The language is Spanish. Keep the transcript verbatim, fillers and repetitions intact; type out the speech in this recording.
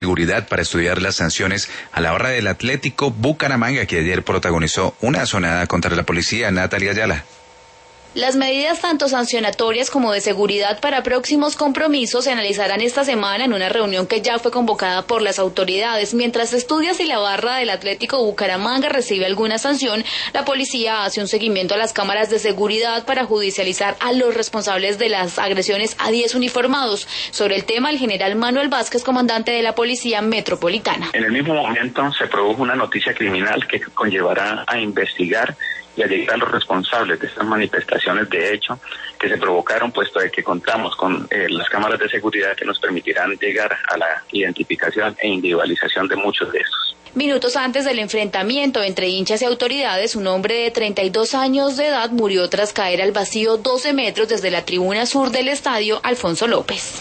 Seguridad para estudiar las sanciones a la barra del Atlético Bucaramanga, que ayer protagonizó una sonada contra la policía. Natalia Ayala. Las medidas tanto sancionatorias como de seguridad para próximos compromisos se analizarán esta semana en una reunión que ya fue convocada por las autoridades. Mientras se estudia si la barra del Atlético Bucaramanga recibe alguna sanción, la policía hace un seguimiento a las cámaras de seguridad para judicializar a los responsables de las agresiones a diez uniformados. Sobre el tema, el general Manuel Vázquez, comandante de la Policía Metropolitana. En el mismo momento se produjo una noticia criminal que conllevará a investigar y a llegar a los responsables de estas manifestaciones de hecho que se provocaron, puesto de que contamos con eh, las cámaras de seguridad que nos permitirán llegar a la identificación e individualización de muchos de estos. Minutos antes del enfrentamiento entre hinchas y autoridades, un hombre de treinta y dos años de edad murió tras caer al vacío doce metros desde la tribuna sur del estadio Alfonso López.